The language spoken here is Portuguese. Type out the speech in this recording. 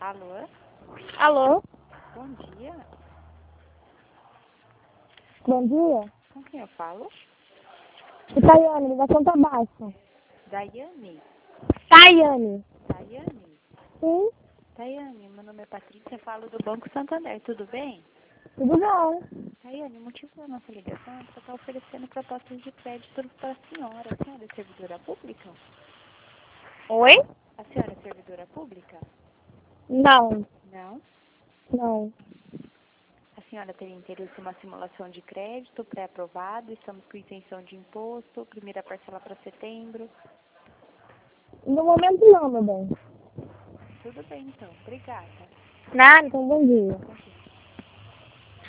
Alô? Alô? Bom dia. Bom dia. Com quem eu falo? Tayane, ligação tá baixa. Daiane. Tayane. Daiane? Sim, Daiane, meu nome é Patrícia, falo do Banco Santander, tudo bem? tudo bom. Daiane, o motivo da nossa ligação é que eu estou oferecendo propostas de crédito para a senhora. A senhora é servidora pública? Oi? A senhora é servidora pública? Não, Não. não. A senhora teria interesse em uma simulação de crédito pré-aprovado? Estamos com isenção de imposto, primeira parcela para setembro. No momento não, meu bem. Tudo bem, então. Obrigada. Nada, então bom dia. Bom dia.